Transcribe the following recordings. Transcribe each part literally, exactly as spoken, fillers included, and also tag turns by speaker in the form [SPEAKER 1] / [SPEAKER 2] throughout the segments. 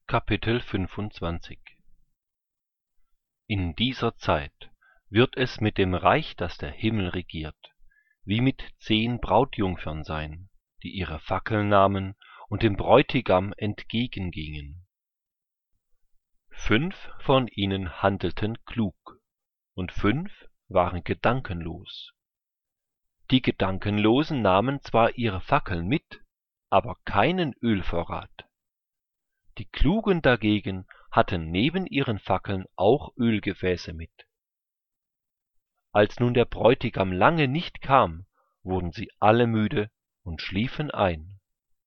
[SPEAKER 1] Kapitel fünfundzwanzig. In dieser Zeit wird es mit dem Reich, das der Himmel regiert, wie mit zehn Brautjungfern sein, die ihre Fackeln nahmen und dem Bräutigam entgegengingen. Fünf von ihnen handelten klug, und fünf waren gedankenlos. Die Gedankenlosen nahmen zwar ihre Fackeln mit, aber keinen Ölvorrat. Die Klugen dagegen hatten neben ihren Fackeln auch Ölgefäße mit. Als nun der Bräutigam lange nicht kam, wurden sie alle müde und schliefen ein.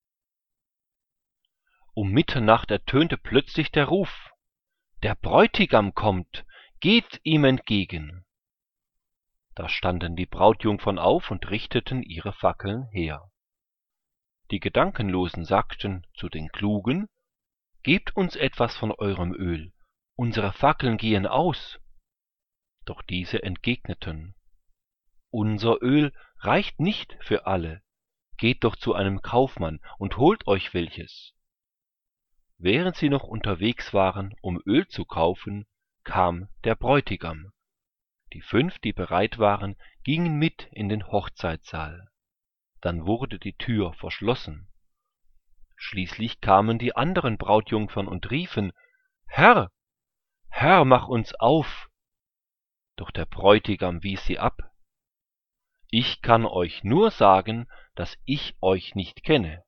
[SPEAKER 1] Um Mitternacht ertönte plötzlich der Ruf: »Der Bräutigam kommt, geht ihm entgegen!« Da standen die Brautjungfern auf und richteten ihre Fackeln her. Die Gedankenlosen sagten zu den Klugen: »Gebt uns etwas von eurem Öl, unsere Fackeln gehen aus.« Doch diese entgegneten: »Unser Öl reicht nicht für alle, geht doch zu einem Kaufmann und holt euch welches.« Während sie noch unterwegs waren, um Öl zu kaufen, kam der Bräutigam. Die fünf, die bereit waren, gingen mit in den Hochzeitssaal. Dann wurde die Tür verschlossen. Schließlich kamen die anderen Brautjungfern und riefen: »Herr, Herr, mach uns auf!« Doch der Bräutigam wies sie ab. »Ich kann euch nur sagen, dass ich euch nicht kenne.«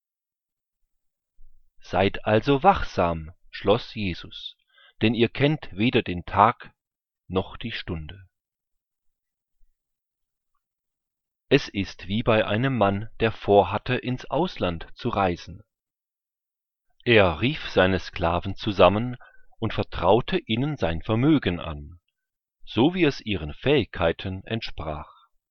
[SPEAKER 1] »Seid also wachsam«, schloss Jesus, »denn ihr kennt weder den Tag noch die Stunde.« Es ist wie bei einem Mann, der vorhatte, ins Ausland zu reisen. Er rief seine Sklaven zusammen und vertraute ihnen sein Vermögen an, so wie es ihren Fähigkeiten entsprach.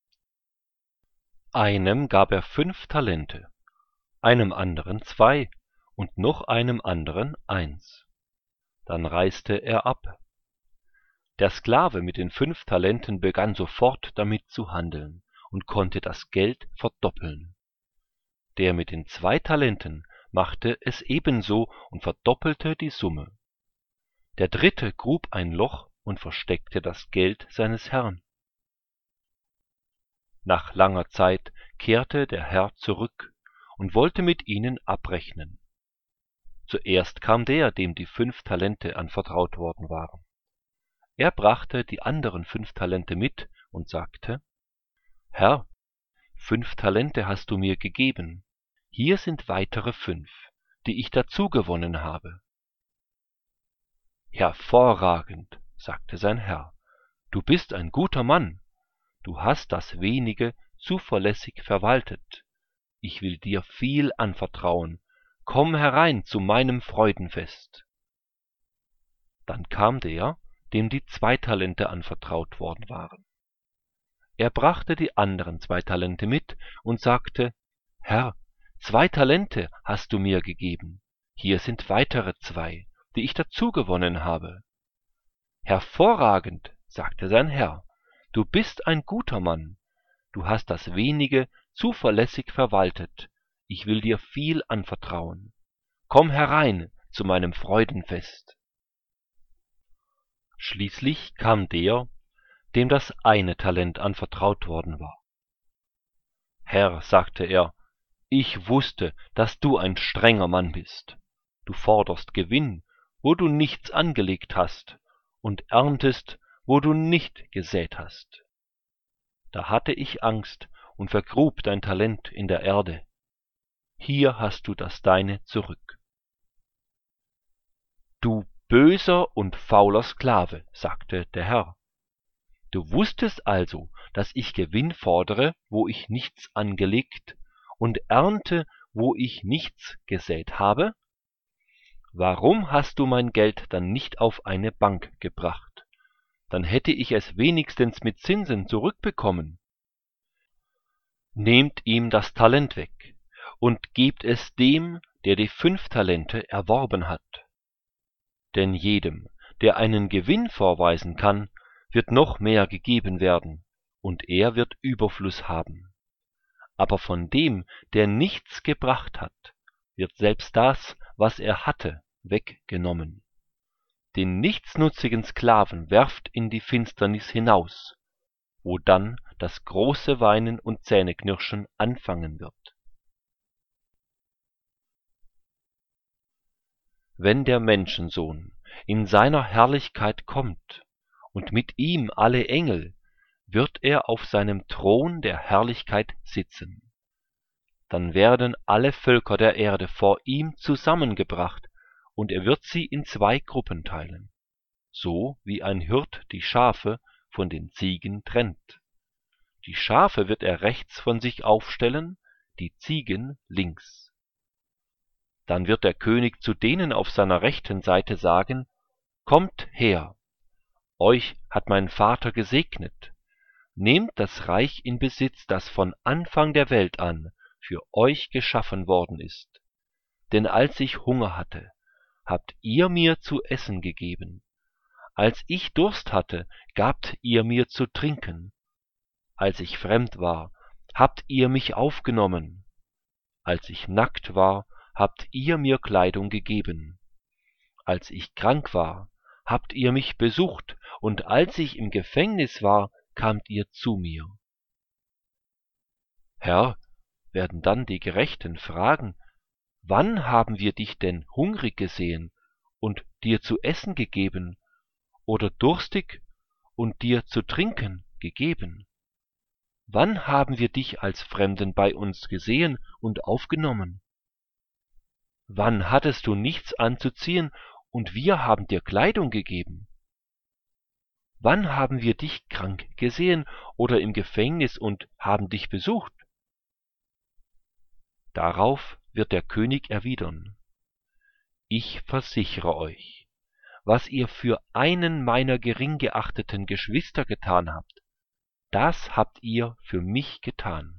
[SPEAKER 1] Einem gab er fünf Talente, einem anderen zwei und noch einem anderen eins. Dann reiste er ab. Der Sklave mit den fünf Talenten begann sofort damit zu handeln und konnte das Geld verdoppeln. Der mit den zwei Talenten machte es ebenso und verdoppelte die Summe. Der dritte grub ein Loch und versteckte das Geld seines Herrn. Nach langer Zeit kehrte der Herr zurück und wollte mit ihnen abrechnen. Zuerst kam der, dem die fünf Talente anvertraut worden waren. Er brachte die anderen fünf Talente mit und sagte: »Herr, fünf Talente hast du mir gegeben. Hier sind weitere fünf, die ich dazu gewonnen habe.« »Hervorragend«, sagte sein Herr, »du bist ein guter Mann. Du hast das wenige zuverlässig verwaltet. Ich will dir viel anvertrauen. Komm herein zu meinem Freudenfest.« Dann kam der, dem die zwei Talente anvertraut worden waren. Er brachte die anderen zwei Talente mit und sagte: »Herr, zwei Talente hast du mir gegeben. Hier sind weitere zwei, die ich dazu gewonnen habe.« »Hervorragend«, sagte sein Herr, »du bist ein guter Mann. Du hast das wenige zuverlässig verwaltet. Ich will dir viel anvertrauen. Komm herein zu meinem Freudenfest.« Schließlich kam der, dem das eine Talent anvertraut worden war. »Herr«, sagte er, »ich wusste, dass du ein strenger Mann bist. Du forderst Gewinn, wo du nichts angelegt hast, und erntest, wo du nicht gesät hast. Da hatte ich Angst und vergrub dein Talent in der Erde. Hier hast du das deine zurück.« »Du böser und fauler Sklave«, sagte der Herr, »du wusstest also, dass ich Gewinn fordere, wo ich nichts angelegt, und ernte, wo ich nichts gesät habe? Warum hast du mein Geld dann nicht auf eine Bank gebracht? Dann hätte ich es wenigstens mit Zinsen zurückbekommen. Nehmt ihm das Talent weg und gebt es dem, der die fünf Talente erworben hat. Denn jedem, der einen Gewinn vorweisen kann, wird noch mehr gegeben werden, und er wird Überfluss haben. Aber von dem, der nichts gebracht hat, wird selbst das, was er hatte, weggenommen. Den nichtsnutzigen Sklaven werft in die Finsternis hinaus, wo dann das große Weinen und Zähneknirschen anfangen wird. Wenn der Menschensohn in seiner Herrlichkeit kommt und mit ihm alle Engel, wird er auf seinem Thron der Herrlichkeit sitzen. Dann werden alle Völker der Erde vor ihm zusammengebracht, und er wird sie in zwei Gruppen teilen, so wie ein Hirt die Schafe von den Ziegen trennt. Die Schafe wird er rechts von sich aufstellen, die Ziegen links. Dann wird der König zu denen auf seiner rechten Seite sagen: Kommt her, euch hat mein Vater gesegnet, nehmt das Reich in Besitz, das von Anfang der Welt an für euch geschaffen worden ist. Denn als ich Hunger hatte, habt ihr mir zu essen gegeben. Als ich Durst hatte, gabt ihr mir zu trinken. Als ich fremd war, habt ihr mich aufgenommen. Als ich nackt war, habt ihr mir Kleidung gegeben. Als ich krank war, habt ihr mich besucht, und als ich im Gefängnis war, kamt ihr zu mir. Herr, werden dann die Gerechten fragen: Wann haben wir dich denn hungrig gesehen und dir zu essen gegeben, oder durstig und dir zu trinken gegeben? Wann haben wir dich als Fremden bei uns gesehen und aufgenommen? Wann hattest du nichts anzuziehen, und wir haben dir Kleidung gegeben? Wann haben wir dich krank gesehen oder im Gefängnis und haben dich besucht? Darauf wird der König erwidern: Ich versichere euch, was ihr für einen meiner gering geachteten Geschwister getan habt, das habt ihr für mich getan.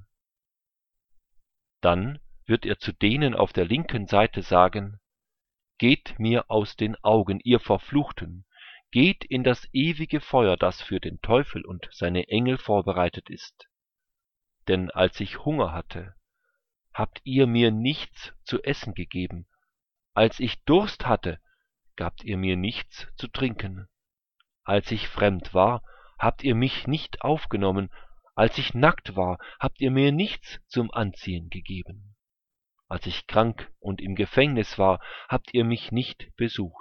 [SPEAKER 1] Dann wird er zu denen auf der linken Seite sagen: Geht mir aus den Augen, ihr Verfluchten, geht in das ewige Feuer, das für den Teufel und seine Engel vorbereitet ist. Denn als ich Hunger hatte, habt ihr mir nichts zu essen gegeben. Als ich Durst hatte, gabt ihr mir nichts zu trinken. Als ich fremd war, habt ihr mich nicht aufgenommen. Als ich nackt war, habt ihr mir nichts zum Anziehen gegeben. Als ich krank und im Gefängnis war, habt ihr mich nicht besucht.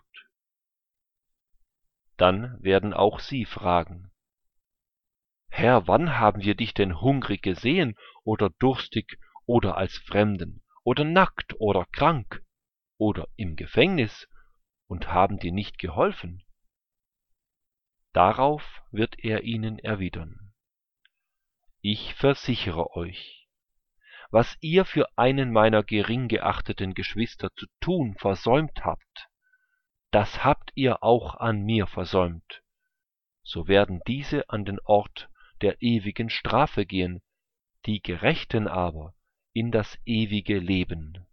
[SPEAKER 1] Dann werden auch sie fragen: Herr, wann haben wir dich denn hungrig gesehen oder durstig oder als Fremden oder nackt oder krank oder im Gefängnis und haben dir nicht geholfen? Darauf wird er ihnen erwidern: Ich versichere euch, was ihr für einen meiner gering geachteten Geschwister zu tun versäumt habt, das habt ihr auch an mir versäumt. So werden diese an den Ort der ewigen Strafe gehen, die Gerechten aber in das ewige Leben.